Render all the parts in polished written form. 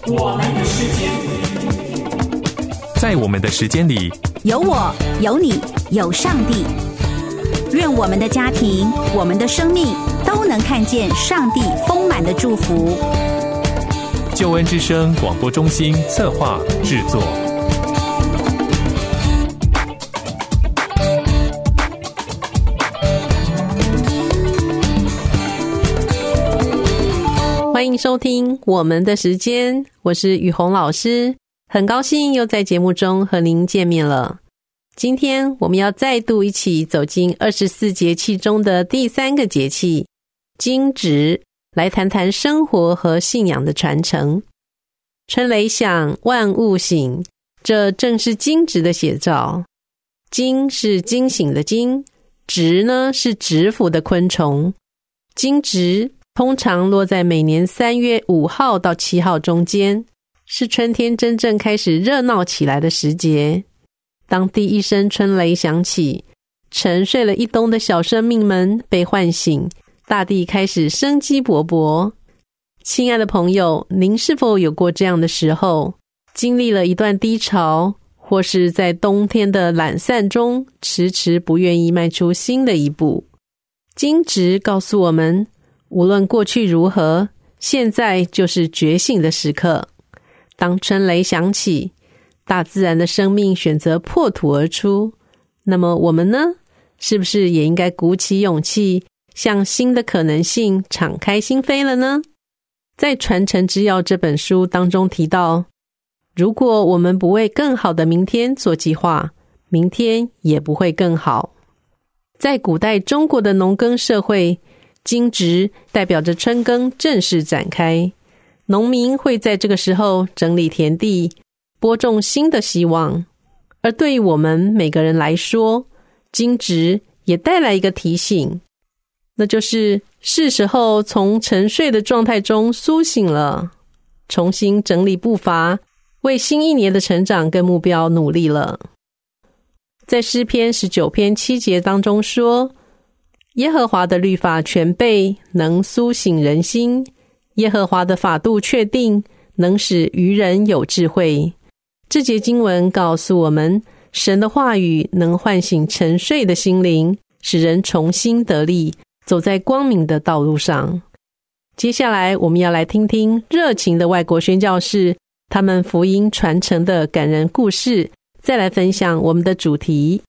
我们的时间， 在我们的时间里， 有我，有你，有上帝。愿我们的家庭，我们的生命都能看见上帝丰满的祝福。 救恩之声广播中心策划制作。 欢迎收听我们的时间，我是雨虹老师，很高兴又在节目中和您见面了。今天我们要再度一起走进24节气中的第3个节气惊蛰，来谈谈生活和信仰的传承。春雷响，万物醒，这正是惊蛰的写照。惊是惊醒的惊，蛰呢是蛰伏的昆虫。惊蛰通常落在每年3月5号到7号中间，是春天真正开始热闹起来的时节。当第一声春雷响起，沉睡了一冬的小生命们被唤醒，大地开始生机勃勃。亲爱的朋友，您是否有过这样的时候，经历了一段低潮，或是在冬天的懒散中迟迟不愿意迈出新的一步？惊蛰告诉我们，无论过去如何，现在就是觉醒的时刻。当春雷响起，大自然的生命选择破土而出，那么我们呢？是不是也应该鼓起勇气，向新的可能性敞开心扉了呢？在《传承之要》这本书当中提到，如果我们不为更好的明天做计划，明天也不会更好。在古代中国的农耕社会，惊蛰代表着春耕正式展开，农民会在这个时候整理田地，播种新的希望。而对于我们每个人来说，惊蛰也带来一个提醒，那就是时候从沉睡的状态中苏醒了，重新整理步伐，为新一年的成长跟目标努力了。在诗篇19篇7节当中说，耶和华的律法全备，能苏醒人心，耶和华的法度确定，能使愚人有智慧。这节经文告诉我们，神的话语能唤醒沉睡的心灵，使人重新得力，走在光明的道路上。接下来我们要来听听热情的外国宣教士他们福音传承的感人故事，再来分享我们的主题。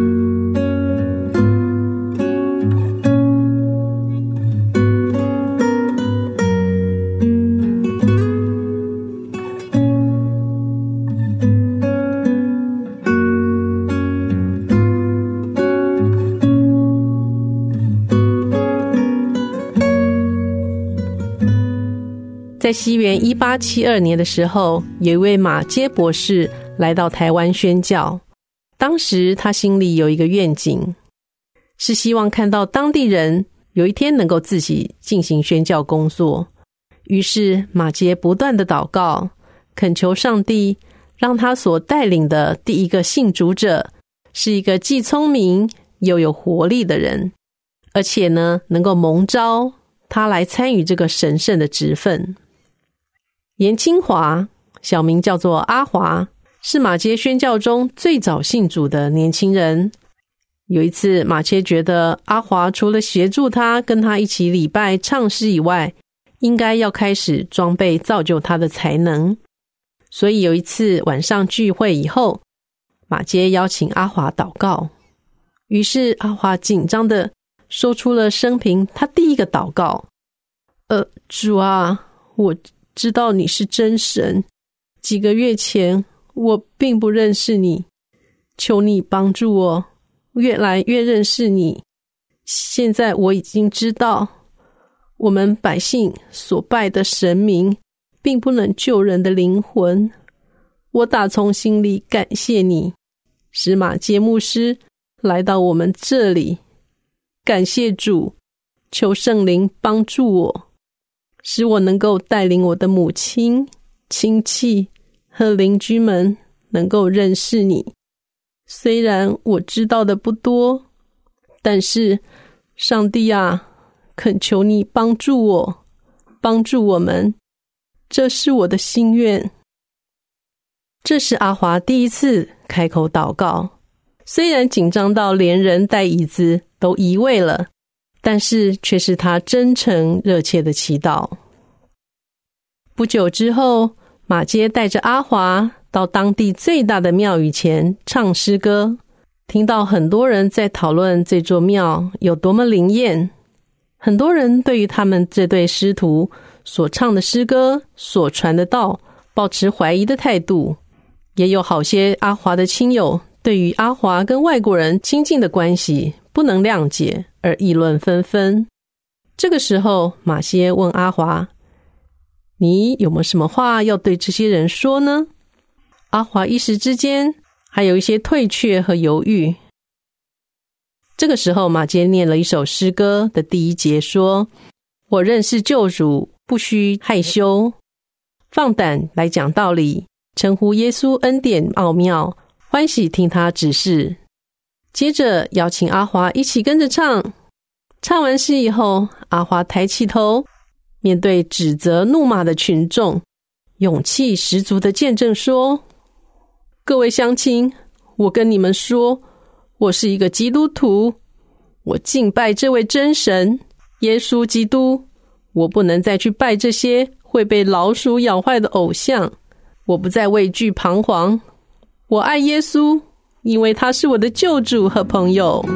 在西元1872年的时候，有一位马偕博士来到台湾宣教。当时他心里有一个愿景，是希望看到当地人有一天能够自己进行宣教工作。于是马偕不断的祷告，恳求上帝让他所带领的第一个信主者是一个既聪明又有活力的人，而且呢能够蒙召他来参与这个神圣的职分。严清华，小名叫做阿华，是马偕宣教中最早信主的年轻人。有一次，马偕觉得阿华除了协助他跟他一起礼拜唱诗以外，应该要开始装备造就他的才能。所以有一次晚上聚会以后，马偕邀请阿华祷告。于是阿华紧张的说出了生平他第一个祷告：主啊，我知道你是真神，几个月前我并不认识你，求你帮助我越来越认识你。现在我已经知道，我们百姓所拜的神明并不能救人的灵魂。我打从心里感谢你，使马偕牧师来到我们这里。感谢主，求圣灵帮助我，使我能够带领我的母亲、亲戚和邻居们能够认识你。虽然我知道的不多，但是上帝啊，恳求你帮助我，帮助我们， 这是我的心愿。这是阿华第一次开口祷告，虽然紧张到连人带椅子都移位了，但是却是他真诚热切的祈祷。不久之后，马偕带着阿华到当地最大的庙宇前唱诗歌，听到很多人在讨论这座庙有多么灵验，很多人对于他们这对师徒所唱的诗歌、所传的道抱持怀疑的态度，也有好些阿华的亲友对于阿华跟外国人亲近的关系不能谅解而议论纷纷。这个时候，马歇问阿华：你有没有什么话要对这些人说呢？阿华一时之间还有一些退却和犹豫。这个时候，马偕念了一首诗歌的第一节说：我认识救主，不需害羞，放胆来讲道理，称呼耶稣恩典奥妙，欢喜听他指示。接着邀请阿华一起跟着唱。唱完诗以后，阿华抬起头，面对指责怒骂的群众，勇气十足的见证说：各位乡亲，我跟你们说，我是一个基督徒，我敬拜这位真神耶稣基督，我不能再去拜这些会被老鼠咬坏的偶像，我不再畏惧彷徨，我爱耶稣，因为他是我的救主和朋友。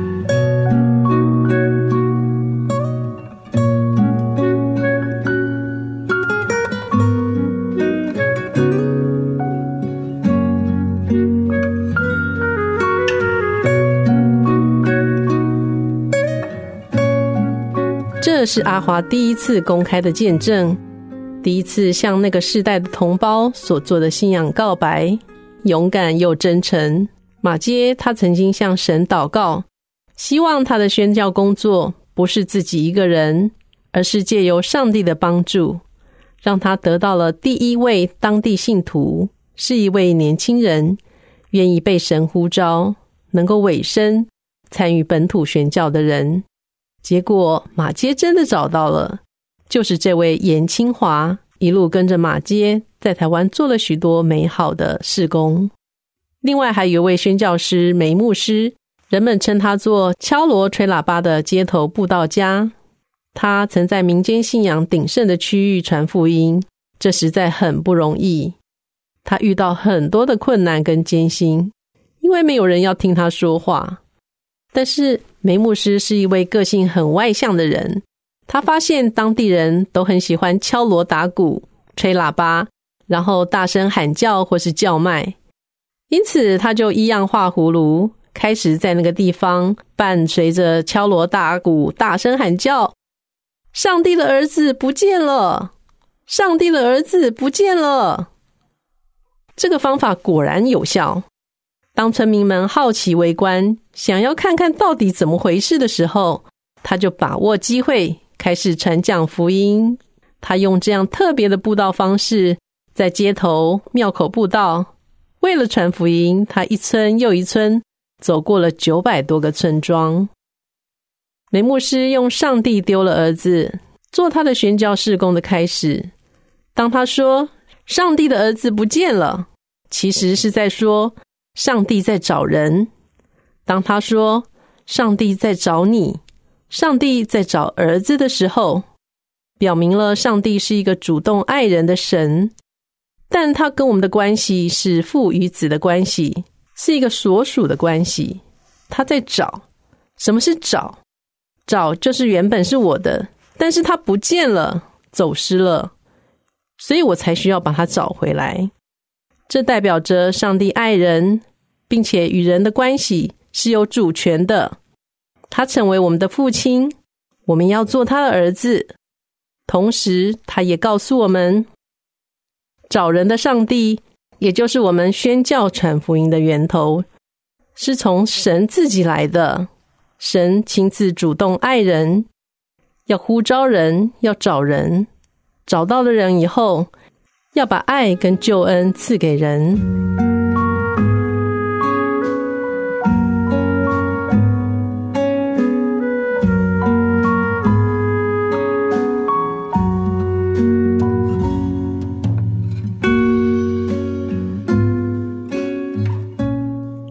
这是阿华第一次公开的见证，第一次向那个世代的同胞所做的信仰告白，勇敢又真诚。马偕他曾经向神祷告，希望他的宣教工作不是自己一个人，而是借由上帝的帮助，让他得到了第一位当地信徒，是一位年轻人，愿意被神呼召，能够委身参与本土宣教的人。结果马偕真的找到了，就是这位严清华，一路跟着马偕在台湾做了许多美好的事工。另外还有一位宣教师梅牧师，人们称他做敲锣吹喇叭的街头布道家。他曾在民间信仰鼎盛的区域传福音，这实在很不容易。他遇到很多的困难跟艰辛，因为没有人要听他说话。但是梅牧师是一位个性很外向的人，他发现当地人都很喜欢敲锣打鼓、吹喇叭，然后大声喊叫或是叫卖，因此他就一样画葫芦，开始在那个地方伴随着敲锣打鼓大声喊叫：上帝的儿子不见了！上帝的儿子不见了！这个方法果然有效。当村民们好奇围观，想要看看到底怎么回事的时候，他就把握机会开始传讲福音。他用这样特别的布道方式，在街头庙口布道。为了传福音，他一村又一村走过了900多个村庄。梅牧师用上帝丢了儿子做他的宣教事工的开始。当他说上帝的儿子不见了，其实是在说上帝在找人。当他说上帝在找你，上帝在找儿子的时候，表明了上帝是一个主动爱人的神，但他跟我们的关系是父与子的关系，是一个所属的关系。他在找。什么是找？找就是原本是我的，但是他不见了，走失了，所以我才需要把他找回来。这代表着上帝爱人，并且与人的关系是有主权的。他成为我们的父亲，我们要做他的儿子。同时他也告诉我们，找人的上帝，也就是我们宣教传福音的源头，是从神自己来的。神亲自主动爱人，要呼召人，要找人，找到了人以后，要把爱跟救恩赐给人。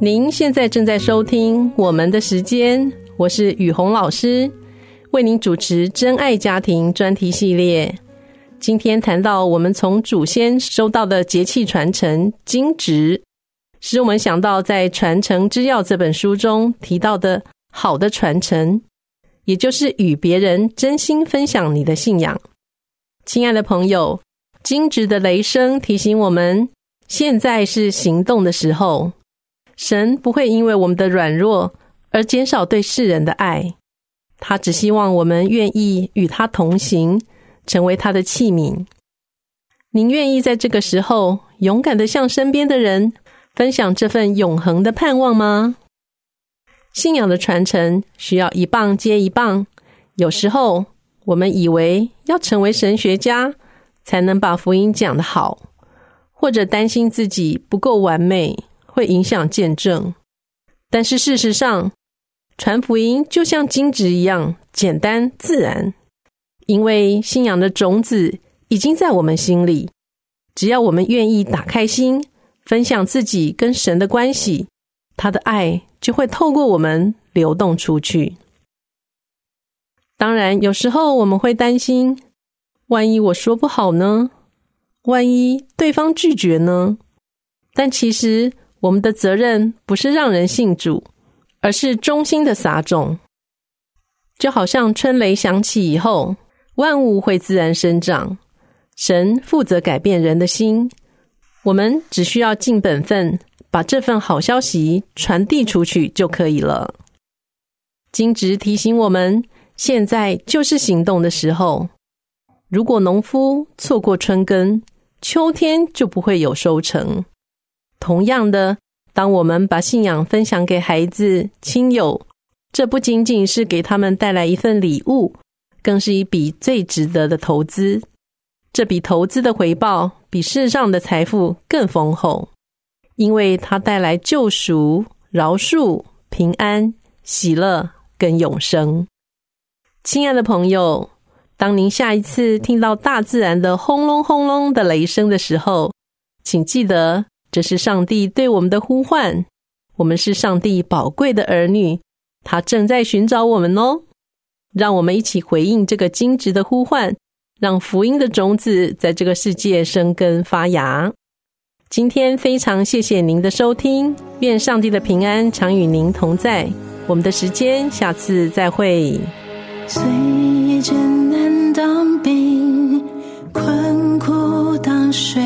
您现在正在收听我们的时间，我是雨虹老师，为您主持真爱家庭专题系列。今天谈到我们从祖先收到的节气传承金质，使我们想到在《传承之要》这本书中提到的好的传承，也就是与别人真心分享你的信仰。亲爱的朋友，金质的雷声提醒我们，现在是行动的时候。神不会因为我们的软弱而减少对世人的爱，他只希望我们愿意与他同行，成为他的器皿。您愿意在这个时候勇敢地向身边的人分享这份永恒的盼望吗？信仰的传承需要一棒接一棒，有时候我们以为要成为神学家才能把福音讲得好，或者担心自己不够完美会影响见证。但是事实上，传福音就像金质一样简单自然，因为信仰的种子已经在我们心里，只要我们愿意打开心，分享自己跟神的关系，他的爱就会透过我们流动出去。当然，有时候我们会担心，万一我说不好呢？万一对方拒绝呢？但其实我们的责任不是让人信主，而是衷心的撒种。就好像春雷响起以后，万物会自然生长，神负责改变人的心，我们只需要尽本分，把这份好消息传递出去就可以了。金质提醒我们，现在就是行动的时候。如果农夫错过春耕，秋天就不会有收成。同样的，当我们把信仰分享给孩子、亲友，这不仅仅是给他们带来一份礼物，更是一笔最值得的投资。这笔投资的回报比世上的财富更丰厚，因为它带来救赎、饶恕、平安、喜乐跟永生。亲爱的朋友，当您下一次听到大自然的轰隆轰隆的雷声的时候，请记得这是上帝对我们的呼唤，我们是上帝宝贵的儿女，他正在寻找我们哦。让我们一起回应这个金质的呼唤，让福音的种子在这个世界生根发芽。今天非常谢谢您的收听，愿上帝的平安常与您同在。我们的时间下次再会。 虽艰难当兵，困苦当水，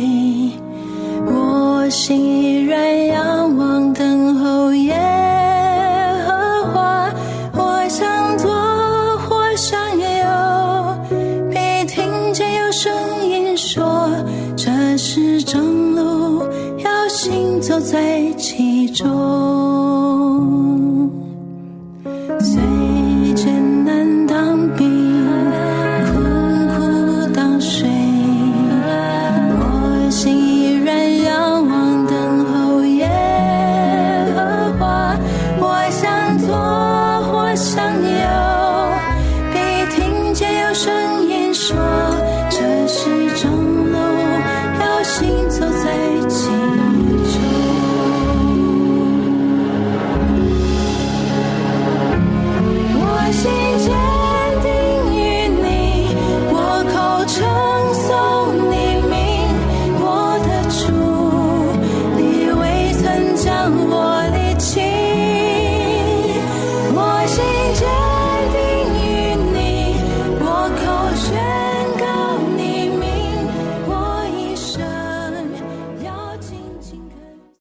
我心依然仰望等候耶和华。我想做，我想有，必听见有声音说，这是正路，要行走在其中。